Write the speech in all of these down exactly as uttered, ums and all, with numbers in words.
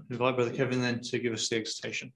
invite Brother Kevin then to give us the exhortation.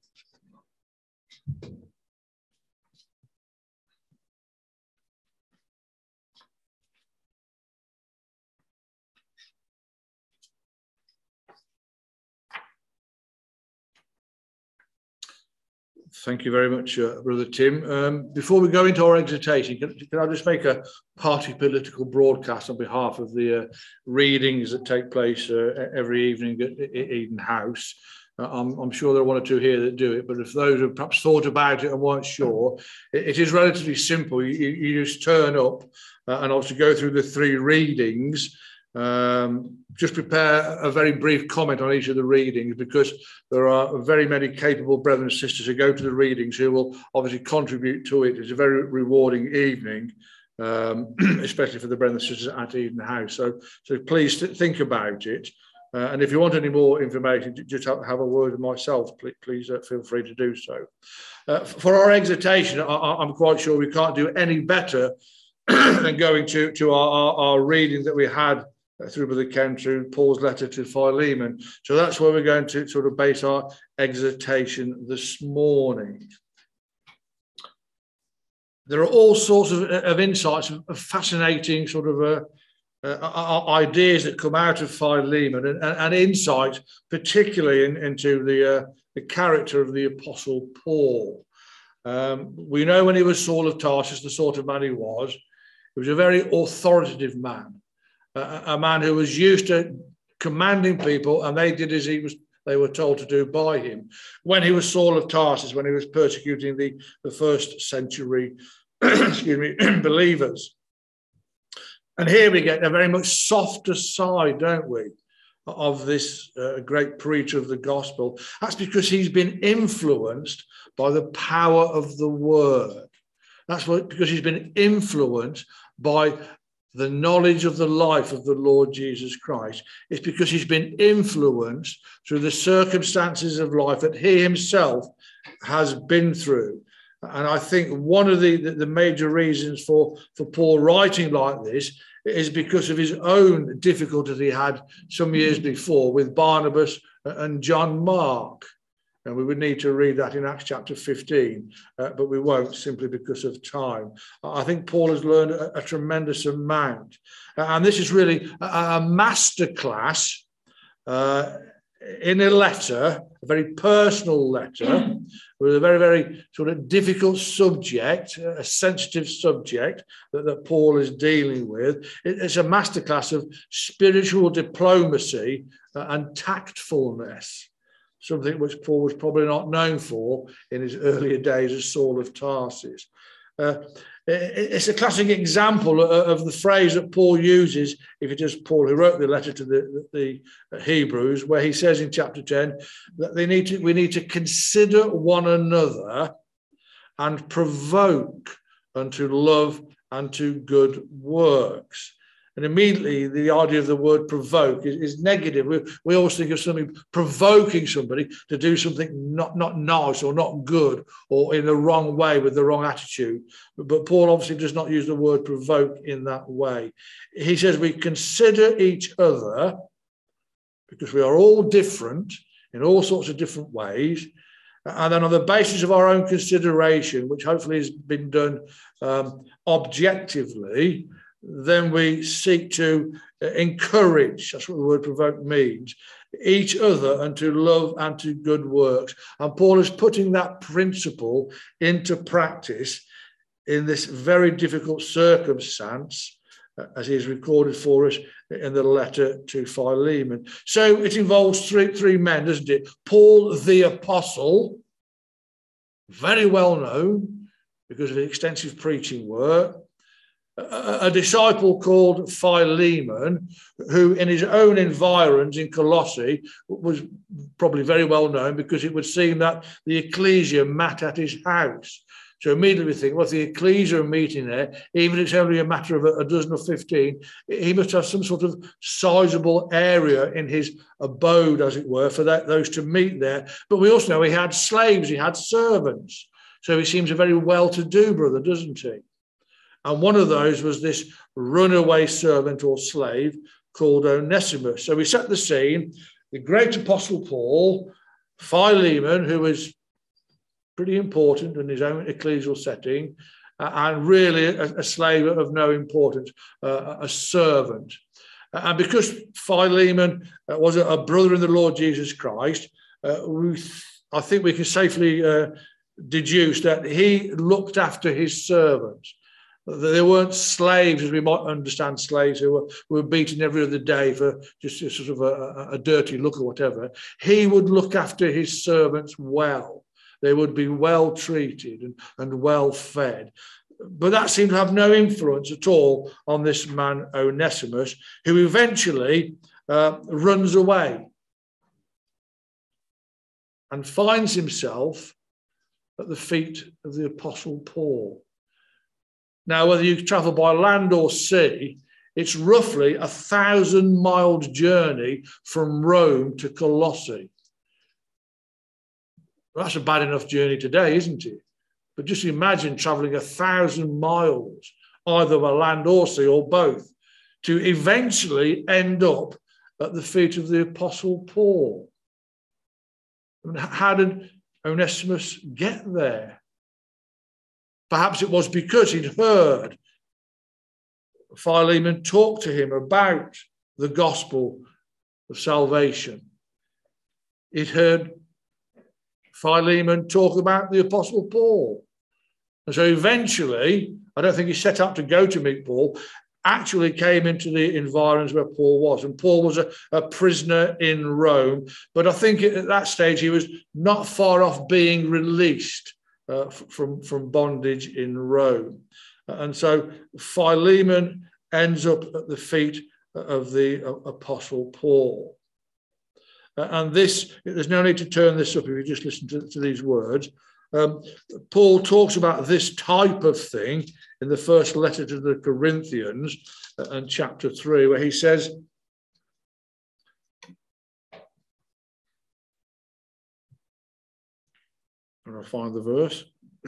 Thank you very much, uh, Brother Tim. Um, before we go into our exhortation, can, can I just make a party political broadcast on behalf of the uh, readings that take place uh, every evening at, at Eden House? Uh, I'm, I'm sure there are one or two here that do it, but if those have perhaps thought about it and weren't sure, it, it is relatively simple. You, you just turn up uh, and obviously go through the three readings. Um, just prepare a very brief comment on each of the readings, because there are very many capable brothers and sisters who go to the readings who will obviously contribute to it. It's a very rewarding evening, um, especially for the brothers and sisters at Eden House. So, so please think about it. Uh, and if you want any more information, just have, have a word with myself. Please, please uh, feel free to do so. Uh, for our exhortation, I, I'm quite sure we can't do any better than going to, to our, our, our reading that we had through Brother Ken, through Paul's letter to Philemon. So that's where we're going to sort of base our exhortation this morning. There are all sorts of, of insights, of fascinating sort of uh, uh, ideas that come out of Philemon, and, and, and insight, particularly in, into the, uh, the character of the Apostle Paul. Um, we know when he was Saul of Tarsus, the sort of man he was. He was a very authoritative man. A, a man who was used to commanding people, and they did as he was, they were told to do by him. When he was Saul of Tarsus, when he was persecuting the, the first century excuse me, believers. And here we get a very much softer side, don't we, of this uh, great preacher of the gospel. That's because he's been influenced by the power of the word. That's what, because he's been influenced by the knowledge of the life of the Lord Jesus Christ. It's because he's been influenced through the circumstances of life that he himself has been through. And I think one of the, the, the major reasons for, for Paul writing like this is because of his own difficulties he had some years before with Barnabas and John Mark. And we would need to read that in Acts chapter fifteen, uh, but we won't, simply because of time. I think Paul has learned a, a tremendous amount. Uh, and this is really a, a masterclass uh, in a letter, a very personal letter, with a very, very sort of difficult subject, a sensitive subject that, that Paul is dealing with. It, it's a masterclass of spiritual diplomacy uh, and tactfulness. Something which Paul was probably not known for in his earlier days as Saul of Tarsus. Uh, it's a classic example of the phrase that Paul uses, if it is Paul who wrote the letter to the, the Hebrews, where he says in chapter ten that they need to, we need to consider one another and provoke unto love and to good works. And immediately the idea of the word provoke is, is negative. We, we always think of something provoking somebody to do something not, not nice or not good or in the wrong way with the wrong attitude. But, but Paul obviously does not use the word provoke in that way. He says we consider each other, because we are all different in all sorts of different ways. And then on the basis of our own consideration, which hopefully has been done um, objectively, then we seek to encourage, that's what the word provoke means, each other unto love and to good works. And Paul is putting that principle into practice in this very difficult circumstance, as he has recorded for us in the letter to Philemon. So it involves three, three men, doesn't it? Paul the Apostle, very well known because of his extensive preaching work. A, a disciple called Philemon, who in his own environs in Colossae was probably very well known because it would seem that the ecclesia met at his house. So immediately we think, well, if the ecclesia are meeting there, even if it's only a matter of a, a dozen or fifteen, he must have some sort of sizable area in his abode, as it were, for that, those to meet there. But we also know he had slaves, he had servants. So he seems a very well-to-do brother, doesn't he? And one of those was this runaway servant or slave called Onesimus. So we set the scene. the great apostle Paul, Philemon, who was pretty important in his own ecclesial setting, uh, and really a, a slave of no importance, uh, a servant. And because Philemon uh, was a, a brother in the Lord Jesus Christ, uh, we, I think we can safely uh, deduce that he looked after his servants. They weren't slaves, as we might understand slaves who were, who were beaten every other day for just a sort of a, a dirty look or whatever. He would look after his servants well. They would be well treated and, and well fed. But that seemed to have no influence at all on this man Onesimus, who eventually uh, runs away and finds himself at the feet of the Apostle Paul. Now, whether you travel by land or sea, it's roughly a thousand miles journey from Rome to Colossae. Well, that's a bad enough journey today, isn't it? But just imagine traveling a thousand miles, either by land or sea or both, to eventually end up at the feet of the Apostle Paul. I mean, how did Onesimus get there? Perhaps it was because he'd heard Philemon talk to him about the gospel of salvation. He'd heard Philemon talk about the Apostle Paul. And so eventually, I don't think he set out to go to meet Paul, actually came into the environs where Paul was. And Paul was a, a prisoner in Rome. But I think at that stage, he was not far off being released uh, from, from bondage in Rome. And so Philemon ends up at the feet of the uh, Apostle Paul. Uh, and this, there's no need to turn this up if you just listen to, to these words. Um, Paul talks about this type of thing in the first letter to the Corinthians uh, and chapter three, where he says, and I'll find the verse.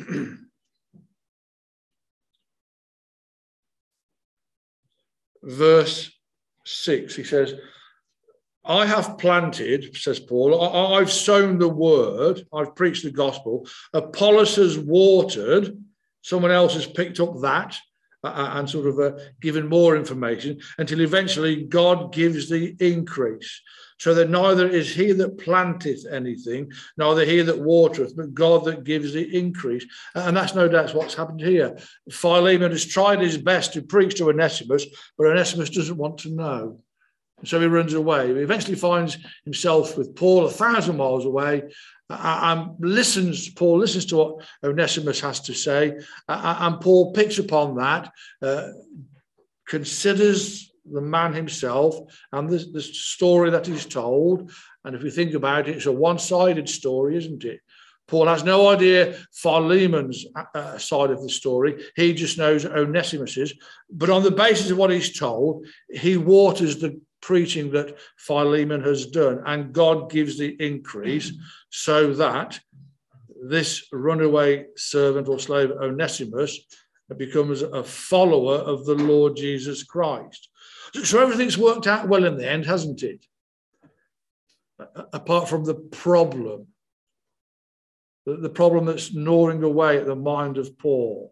Verse six, he says, I have planted, says Paul, I, I've sown the word, I've preached the gospel, Apollos has watered, someone else has picked up that uh, and sort of uh, given more information until eventually God gives the increase. So that neither is he that planteth anything, neither he that watereth, but God that gives the increase. And that's no doubt what's happened here. Philemon has tried his best to preach to Onesimus, but Onesimus doesn't want to know. So he runs away. He eventually finds himself with Paul a thousand miles away and listens. Paul listens to what Onesimus has to say, and Paul picks upon that, uh, considers the man himself and the, the story that he's told. And if you think about it, it's a one-sided story, isn't it? Paul has no idea Philemon's uh, side of the story. He just knows Onesimus's. But on the basis of what he's told, he waters the preaching that Philemon has done, and God gives the increase so that this runaway servant or slave Onesimus becomes a follower of the Lord Jesus Christ. So everything's worked out well in the end, hasn't it? Apart from the problem, the problem that's gnawing away at the mind of Paul.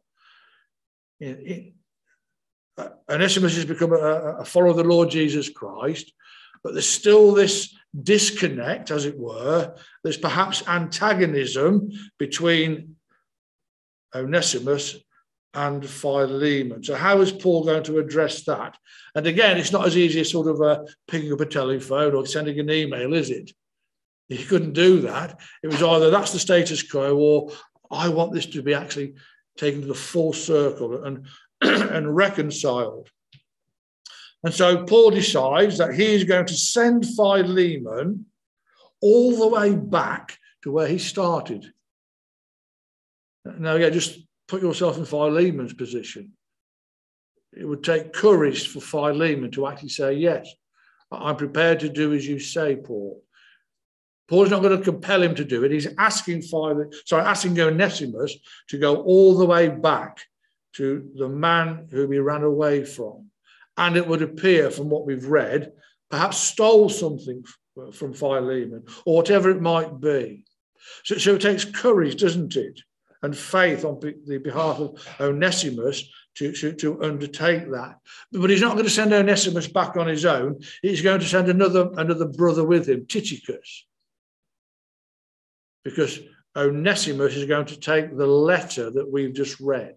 Onesimus has become a, a follower of the Lord Jesus Christ, but there's still this disconnect, as it were. There's perhaps antagonism between Onesimus and Philemon. So how is Paul going to address that? And again, it's not as easy as sort of uh, picking up a telephone or sending an email, is it? He couldn't do that. It was either that's the status quo, or I want this to be actually taken to the full circle and and reconciled. And so Paul decides that he is going to send Philemon all the way back to where he started. Now, yeah, just put yourself in Philemon's position. It would take courage for Philemon to actually say, yes, I'm prepared to do as you say, Paul. Paul's not going to compel him to do it. He's asking Philemon, sorry, asking Onesimus to go all the way back to the man whom he ran away from. And it would appear from what we've read, perhaps stole something from Philemon, or whatever it might be. So, so it takes courage, doesn't it? And faith on the behalf of Onesimus to, to, to undertake that. But he's not going to send Onesimus back on his own. He's going to send another, another brother with him, Tychicus. Because Onesimus is going to take the letter that we've just read.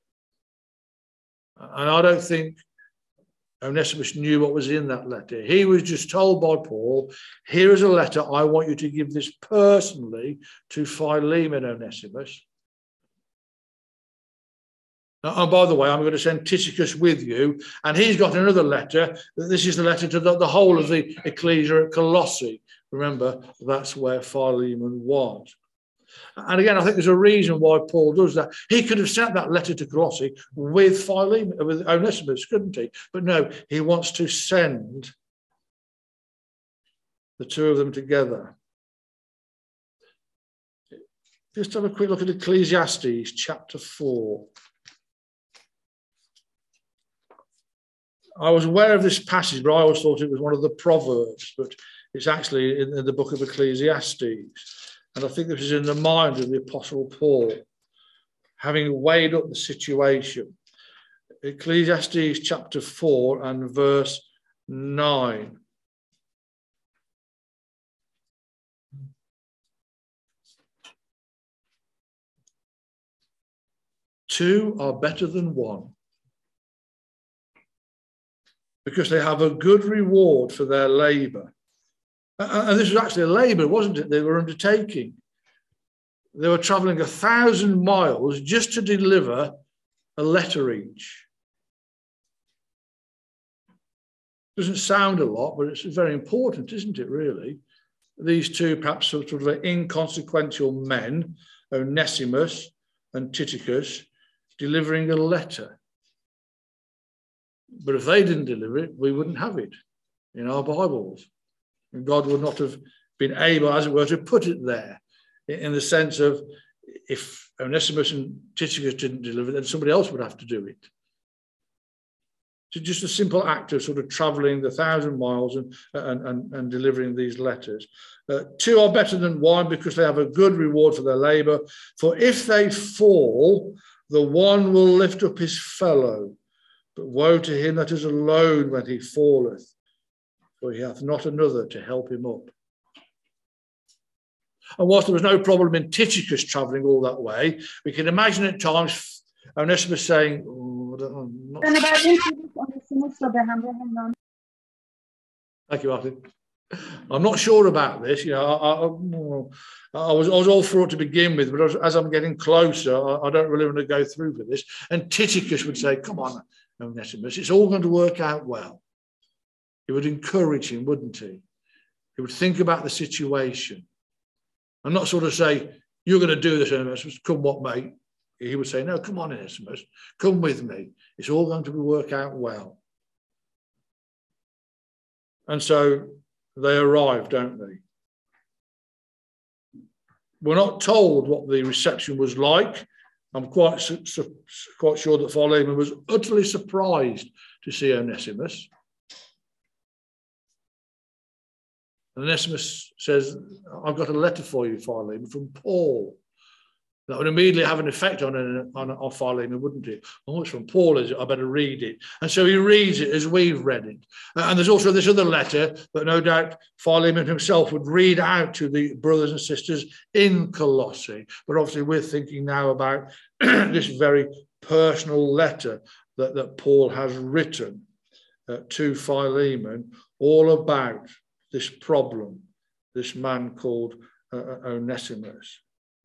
And I don't think Onesimus knew what was in that letter. He was just told by Paul, here is a letter, I want you to give this personally to Philemon, Onesimus. And by the way, I'm going to send Tychicus with you, and he's got another letter. This is the letter to the, the whole of the ecclesia at Colossae. Remember, that's where Philemon was. And again, I think there's a reason why Paul does that. He could have sent that letter to Colossae with Philemon, with Onesimus, couldn't he? But no, he wants to send the two of them together. Just have a quick look at Ecclesiastes chapter four. I was aware of this passage, but I always thought it was one of the Proverbs, but it's actually in, in the book of Ecclesiastes. And I think this is in the mind of the Apostle Paul, having weighed up the situation. Ecclesiastes chapter four and verse nine. Two are better than one, because they have a good reward for their labour. And this was actually a labour, wasn't it? They were undertaking. They were travelling a thousand miles just to deliver a letter each. Doesn't sound a lot, but it's very important, isn't it, really? These two perhaps sort of inconsequential men, Onesimus and Tychicus, delivering a letter. But if they didn't deliver it, we wouldn't have it in our Bibles. And God would not have been able, as it were, to put it there, in the sense of if Onesimus and Tychicus didn't deliver it, then somebody else would have to do it. So just a simple act of sort of travelling the thousand miles and, and, and, and delivering these letters. Uh, two are better than one because they have a good reward for their labour. For if they fall, the one will lift up his fellow. But woe to him that is alone when he falleth, for he hath not another to help him up. And whilst there was no problem in Tychicus travelling all that way, we can imagine at times Onesimus saying, oh, I don't know, not... Thank you, Martin. I'm not sure about this. You know, I, I, I, was, I was all for it to begin with, but as, as I'm getting closer, I, I don't really want to go through with this. And Tychicus would say, come on, Onesimus, it's all going to work out well. He would encourage him, wouldn't he? He would think about the situation and not sort of say, you're going to do this, Onesimus, come what may. He would say, no, come on, Onesimus, come with me. It's all going to work out well. And so they arrive, don't they? We're not told what the reception was like. I'm quite, su su quite sure that Philemon was utterly surprised to see Onesimus. And Onesimus says, I've got a letter for you, Philemon, from Paul. That would immediately have an effect on, on, on Philemon, wouldn't it? Oh, it's from Paul, is it? I better read it. And so he reads it as we've read it. And there's also this other letter that no doubt Philemon himself would read out to the brothers and sisters in Colossae. But obviously we're thinking now about this very personal letter that, that Paul has written uh, to Philemon, all about this problem, this man called uh, Onesimus.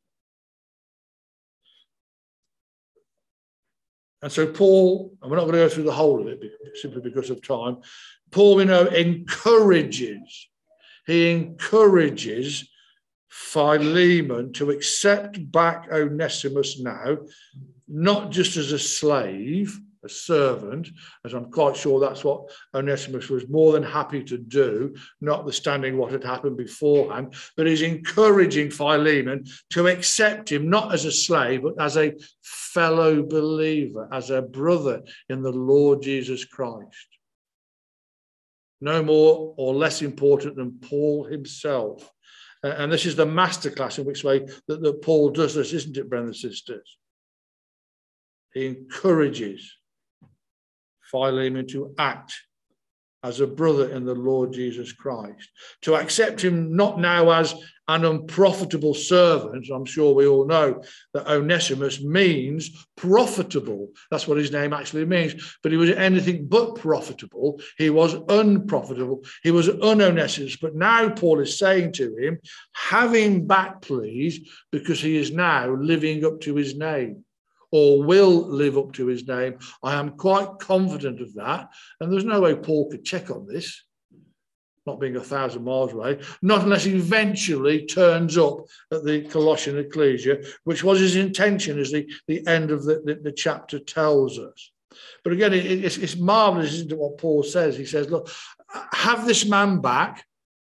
And so Paul, and we're not going to go through the whole of it simply because of time, Paul, we know, encourages, he encourages Philemon to accept back Onesimus now, not just as a slave, a servant, as I'm quite sure that's what Onesimus was more than happy to do, notwithstanding what had happened beforehand, but he's encouraging Philemon to accept him not as a slave, but as a fellow believer, as a brother in the Lord Jesus Christ. no more or less important than Paul himself. Uh, and this is the masterclass in which way that, that Paul does this, isn't it, brothers and sisters? He encourages Philemon to act as a brother in the Lord Jesus Christ, to accept him not now as an unprofitable servant. I'm sure we all know that Onesimus means profitable. That's what his name actually means. But he was anything but profitable. He was unprofitable. He was un-Onesimus. But now Paul is saying to him, have him back, please, because he is now living up to his name, or will live up to his name. I am quite confident of that. And there's no way Paul could check on this, not being a thousand miles away, not unless he eventually turns up at the Colossian ecclesia, which was his intention, as the, the end of the, the, the chapter tells us. But again, it, it's, it's marvelous, isn't it, what Paul says? He says, look, have this man back.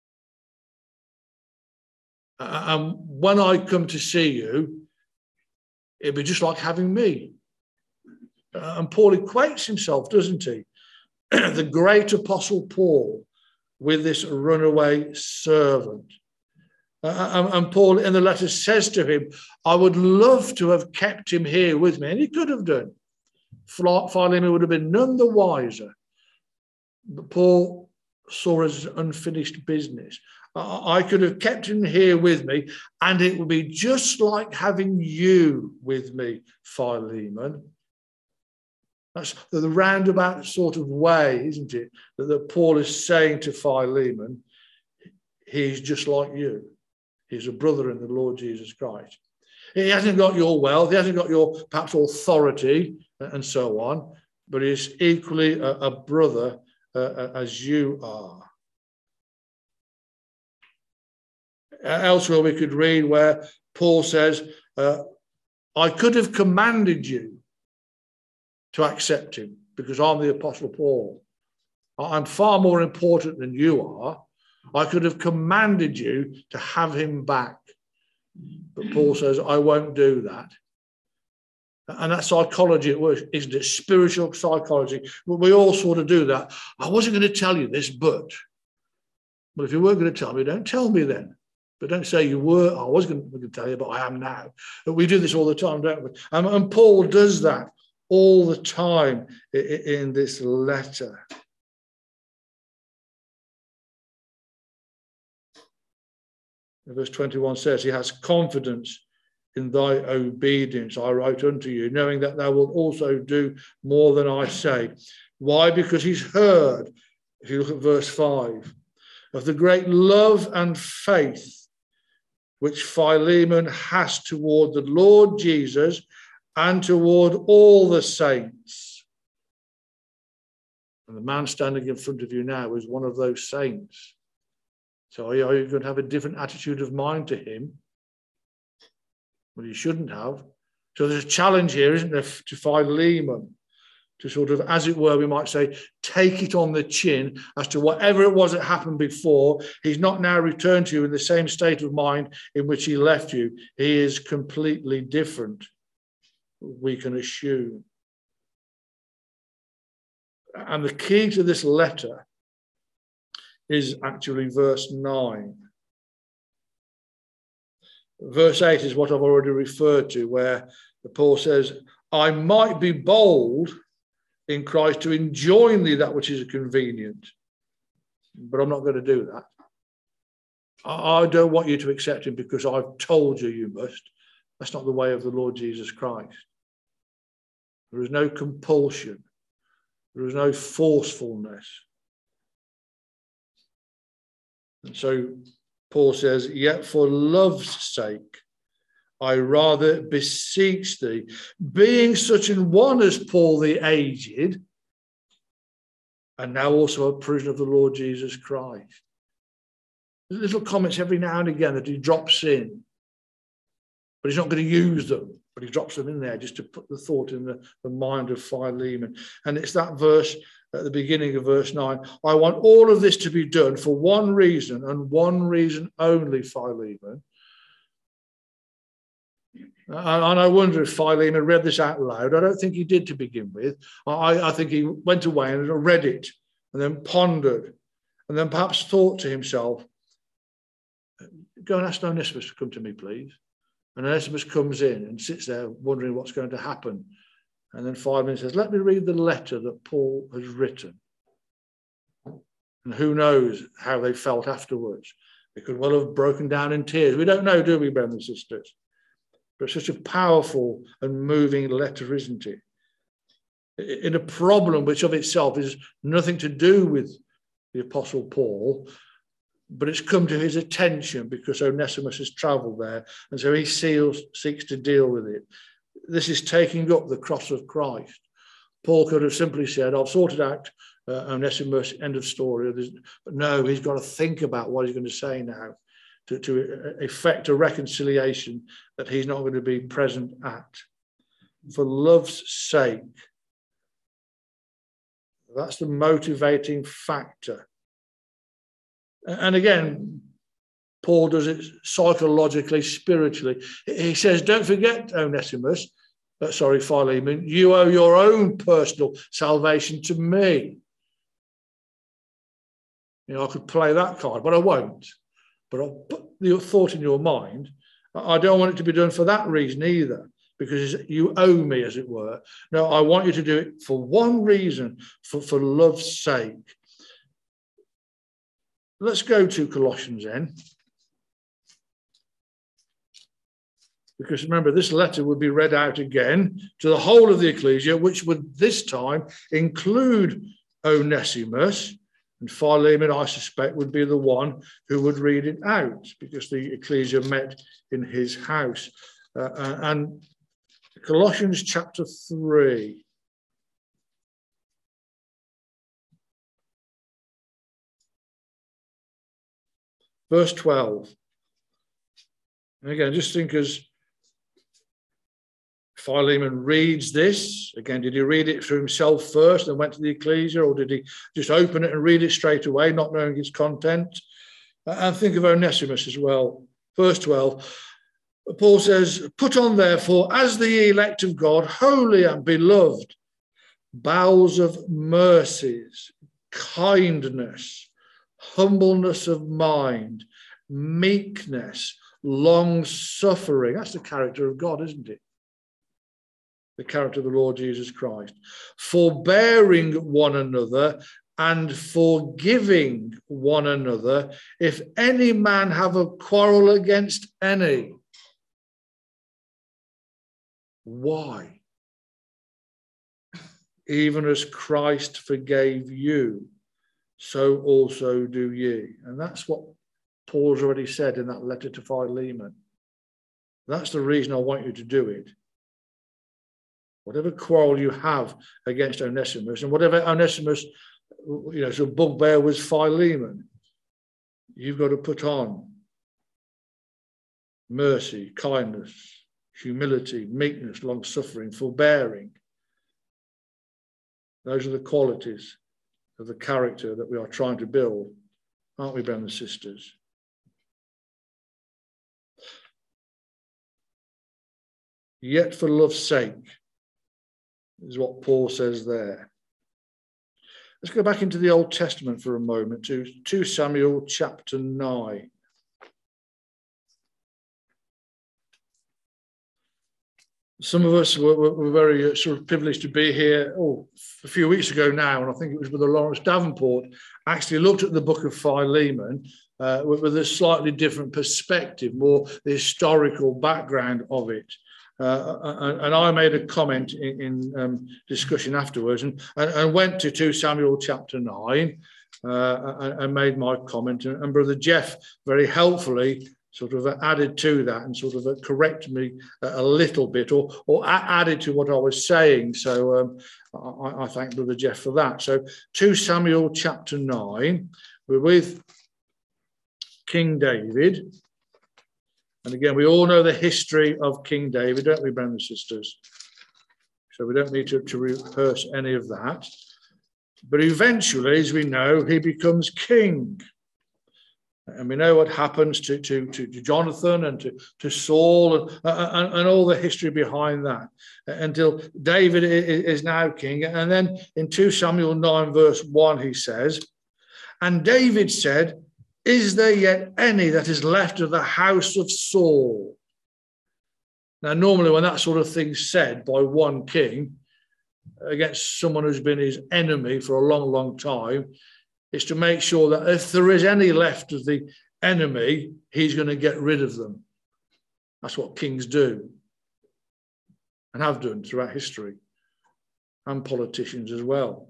And um, when I come to see you, it'd be just like having me. Uh, and Paul equates himself, doesn't he? The great apostle Paul with this runaway servant. Uh, and, and Paul in the letter says to him, I would love to have kept him here with me. And he could have done. Philemon would have been none the wiser. But Paul saw it as unfinished business. I could have kept him here with me, and it would be just like having you with me, Philemon. That's the roundabout sort of way, isn't it, that, that Paul is saying to Philemon, he's just like you. He's a brother in the Lord Jesus Christ. He hasn't got your wealth, he hasn't got your perhaps authority and so on, but he's equally a, a brother uh, as you are. Elsewhere we could read where Paul says, uh, I could have commanded you to accept him because I'm the Apostle Paul. I'm far more important than you are. I could have commanded you to have him back. But Paul says, I won't do that. And that's psychology at work, isn't it? Spiritual psychology. We all sort of do that. I wasn't going to tell you this, but. Well, if you weren't going to tell me, don't tell me then. But don't say you were, I was going to tell you, but I am now. But we do this all the time, don't we? And, and Paul does that all the time in, in this letter. Verse twenty-one says, he has confidence in thy obedience, I write unto you, knowing that thou wilt also do more than I say. Why? Because he's heard, if you look at verse five, of the great love and faith which Philemon has toward the Lord Jesus and toward all the saints. And the man standing in front of you now is one of those saints. So are you, are you going to have a different attitude of mind to him? Well, you shouldn't have. So there's a challenge here, isn't there, to Philemon, to sort of, as it were, we might say, take it on the chin as to whatever it was that happened before. He's not now returned to you in the same state of mind in which he left you. He is completely different, we can assume. And the key to this letter is actually verse nine. Verse eight is what I've already referred to, where Paul says, I might be bold in Christ to enjoin thee that which is convenient, but I'm not going to do that. I don't want you to accept him because I've told you you must. That's not the way of the Lord Jesus Christ. There is no compulsion. There is no forcefulness. And so Paul says, yet for love's sake, I rather beseech thee, being such an one as Paul the aged, and now also a prisoner of the Lord Jesus Christ. There's little comments every now and again that he drops in, but he's not going to use them, but he drops them in there just to put the thought in the, the mind of Philemon. And it's that verse at the beginning of verse nine. I want all of this to be done for one reason and one reason only, Philemon. And I wonder if Philemon read this out loud. I don't think he did to begin with. I, I think he went away and read it and then pondered and then perhaps thought to himself, go and ask Onesimus to come to me, please. And Onesimus comes in and sits there wondering what's going to happen. And then Philemon says, let me read the letter that Paul has written. And who knows how they felt afterwards. They could well have broken down in tears. We don't know, do we, brothers and sisters? But it's such a powerful and moving letter, isn't it? In a problem which of itself is nothing to do with the Apostle Paul, but it's come to his attention because Onesimus has travelled there, and so he seals, seeks to deal with it. This is taking up the cross of Christ. Paul could have simply said, I've sorted out uh, Onesimus, end of story. But no, he's got to think about what he's going to say now to, to effect a reconciliation that he's not going to be present at. For love's sake. That's the motivating factor. And again, Paul does it psychologically, spiritually. He says, don't forget, Onesimus, uh, sorry, Philemon, you owe your own personal salvation to me. You know, I could play that card, but I won't. But I'll put the thought in your mind. I don't want it to be done for that reason either, because you owe me, as it were. No, I want you to do it for one reason, for, for love's sake. Let's go to Colossians then. Because remember, this letter would be read out again to the whole of the ecclesia, which would this time include Onesimus. And Philemon, I suspect, would be the one who would read it out, because the ecclesia met in his house. Uh, and Colossians chapter three. Verse twelve. And again, just think as Philemon reads this, again, did he read it for himself first and went to the ecclesia, or did he just open it and read it straight away, not knowing its content? And think of Onesimus as well. Verse twelve, Paul says, put on therefore, as the elect of God, holy and beloved, bowels of mercies, kindness, humbleness of mind, meekness, long-suffering. That's the character of God, isn't it? The character of the Lord Jesus Christ. Forbearing one another and forgiving one another, if any man have a quarrel against any. Why? Even as Christ forgave you, so also do ye. And that's what Paul's already said in that letter to Philemon. That's the reason I want you to do it. Whatever quarrel you have against Onesimus, and whatever Onesimus, you know, so bugbear was Philemon, you've got to put on mercy, kindness, humility, meekness, long-suffering, forbearing. Those are the qualities of the character that we are trying to build, aren't we, brothers and sisters? Yet for love's sake, is what Paul says there. Let's go back into the Old Testament for a moment to Second Samuel chapter nine. Some of us were, were, were very uh, sort of privileged to be here oh, a few weeks ago now, and I think it was Brother Lawrence Davenport actually looked at the book of Philemon uh, with, with a slightly different perspective, more the historical background of it. Uh, and, and I made a comment in, in um, discussion afterwards, and, and, and went to Second Samuel chapter nine uh, and, and made my comment. And, and Brother Jeff very helpfully sort of added to that and sort of corrected me a little bit, or, or added to what I was saying. So um, I, I thank Brother Jeff for that. So Second Samuel chapter nine, we're with King David. And again, we all know the history of King David, don't we, brothers and sisters? So we don't need to, to rehearse any of that. But eventually, as we know, he becomes king. And we know what happens to, to, to Jonathan and to, to Saul and, and, and all the history behind that until David is now king. And then in Second Samuel nine, verse one, he says, And David said, is there yet any that is left of the house of Saul? Now, normally when that sort of thing's said by one king against someone who's been his enemy for a long, long time, it's to make sure that if there is any left of the enemy, he's going to get rid of them. That's what kings do and have done throughout history, and politicians as well.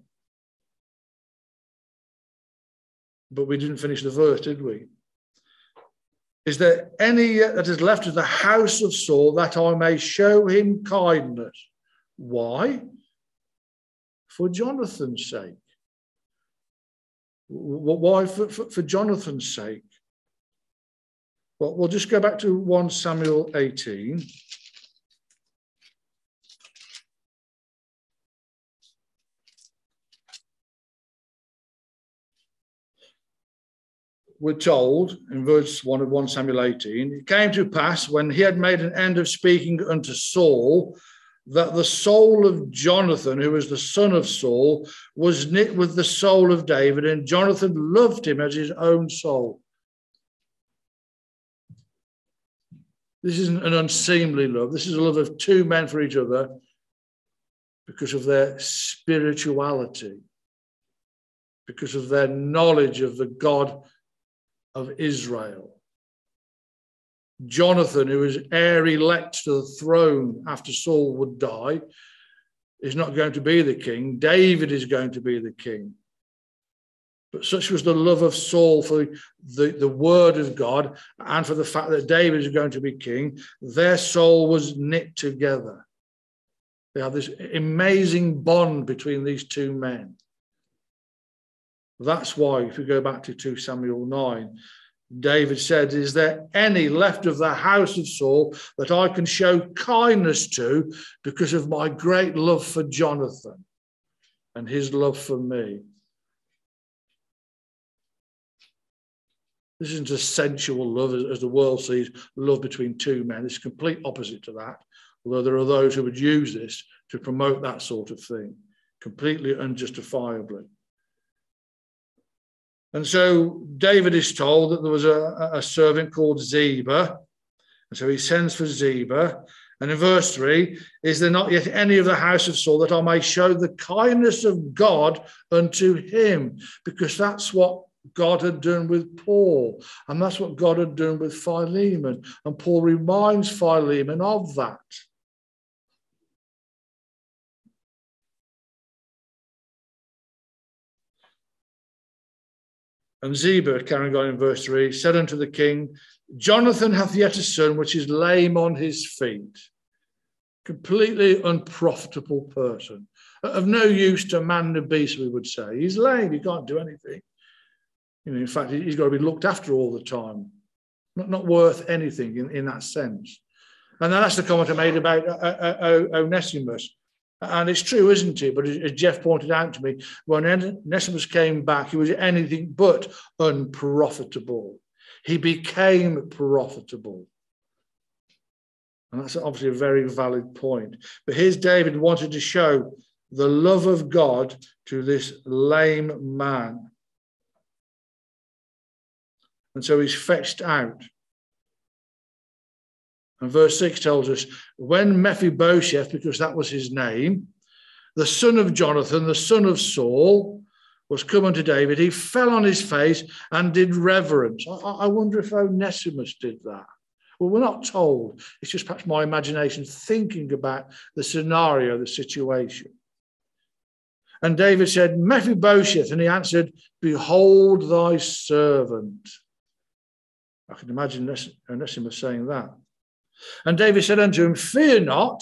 But we didn't finish the verse, did we? Is there any that is left of the house of Saul that I may show him kindness? Why? For Jonathan's sake. Why for, for, for Jonathan's sake? Well, we'll just go back to First Samuel eighteen. We're told in verse one of First Samuel eighteen, it came to pass when he had made an end of speaking unto Saul, that the soul of Jonathan, who was the son of Saul, was knit with the soul of David, and Jonathan loved him as his own soul. This isn't an unseemly love. This is a love of two men for each other because of their spirituality, because of their knowledge of the God of Israel. Jonathan, who is heir elect to the throne after Saul would die, is not going to be the king. David is going to be the king. But such was the love of Saul for the, the word of God and for the fact that David is going to be king. Their soul was knit together. They have this amazing bond between these two men. That's why, if we go back to Second Samuel nine, David said, is there any left of the house of Saul that I can show kindness to because of my great love for Jonathan and his love for me? This isn't a sensual love as, as the world sees love between two men. It's complete opposite to that, although there are those who would use this to promote that sort of thing, completely unjustifiably. And so David is told that there was a, a servant called Ziba. And so he sends for Ziba. And in verse three, is there not yet any of the house of Saul that I may show the kindness of God unto him? Because that's what God had done with Paul. And that's what God had done with Philemon. And Paul reminds Philemon of that. And Ziba, carrying on in verse three, said unto the king, Jonathan hath yet a son which is lame on his feet. Completely unprofitable person. Of no use to man nor beast, we would say. He's lame, he can't do anything. You know, in fact, he's got to be looked after all the time. Not, not worth anything in, in that sense. And then that's the comment I made about Onesimus. And it's true, isn't it? But as Jeff pointed out to me, when Onesimus came back, he was anything but unprofitable. He became profitable. And that's obviously a very valid point. But here's David wanted to show the love of God to this lame man. And so he's fetched out. And verse six tells us, when Mephibosheth, because that was his name, the son of Jonathan, the son of Saul, was come unto David, he fell on his face and did reverence. I, I wonder if Onesimus did that. Well, we're not told. It's just perhaps my imagination thinking about the scenario, the situation. And David said, Mephibosheth, and he answered, behold thy servant. I can imagine Onesimus saying that. And David said unto him, fear not,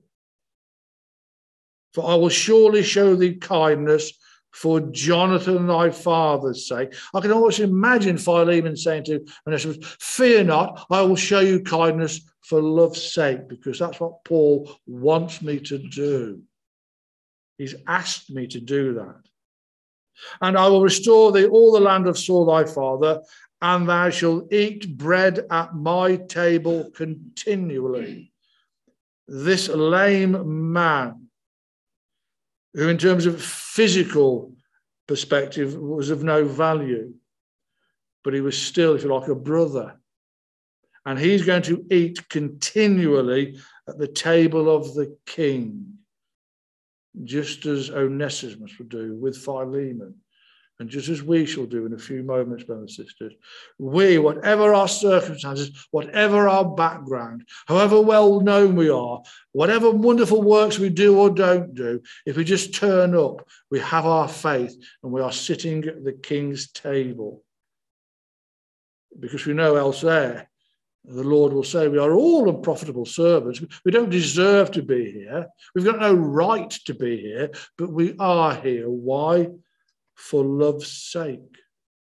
for I will surely show thee kindness for Jonathan thy father's sake. I can almost imagine Philemon saying to Onesimus, fear not, I will show you kindness for love's sake, because that's what Paul wants me to do. He's asked me to do that. And I will restore thee all the land of Saul thy father, and thou shalt eat bread at my table continually. This lame man, who in terms of physical perspective, was of no value. But he was still, if you like, a brother. And he's going to eat continually at the table of the king, just as Onesimus would do with Philemon, and just as we shall do in a few moments, brothers and sisters. We, whatever our circumstances, whatever our background, however well known we are, whatever wonderful works we do or don't do, if we just turn up, we have our faith and we are sitting at the king's table. Because we know elsewhere, the Lord will say, we are all unprofitable servants. We don't deserve to be here. We've got no right to be here, but we are here. Why? For love's sake.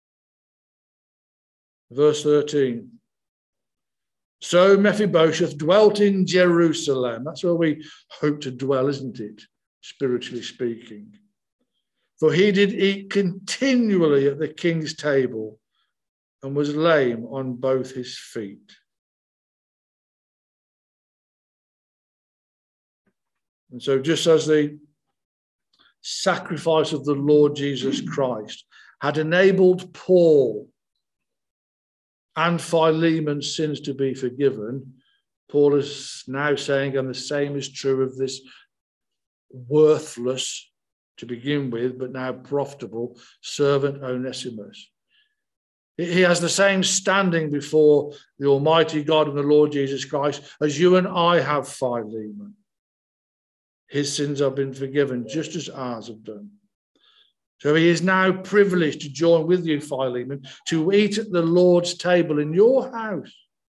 Verse thirteen. So Mephibosheth dwelt in Jerusalem. That's where we hope to dwell, isn't it? Spiritually speaking. For he did eat continually at the king's table and was lame on both his feet. And so just as the sacrifice of the Lord Jesus Christ had enabled Paul and Philemon's sins to be forgiven, Paul is now saying, and the same is true of this worthless, to begin with, but now profitable servant Onesimus. He has the same standing before the Almighty God and the Lord Jesus Christ as you and I have, Philemon. His sins have been forgiven, just as ours have done. So he is now privileged to join with you, Philemon, to eat at the Lord's table in your house.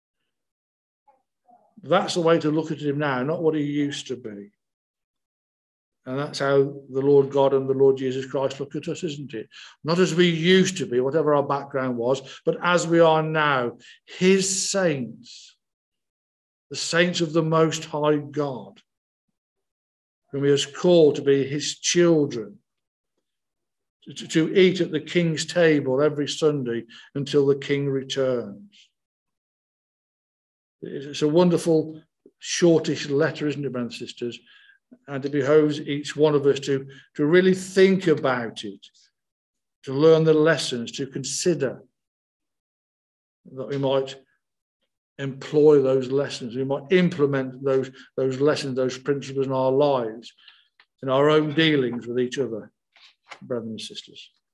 That's the way to look at him now, not what he used to be. And that's how the Lord God and the Lord Jesus Christ look at us, isn't it? Not as we used to be, whatever our background was, but as we are now, his saints, the saints of the Most High God, whom he has called to be his children, to, to eat at the king's table every Sunday until the king returns. It's a wonderful, shortish letter, isn't it, brothers and sisters? And it behoves each one of us to, to really think about it, to learn the lessons, to consider that we might employ those lessons, we might implement those, those lessons, those principles in our lives, in our own dealings with each other, brothers and sisters.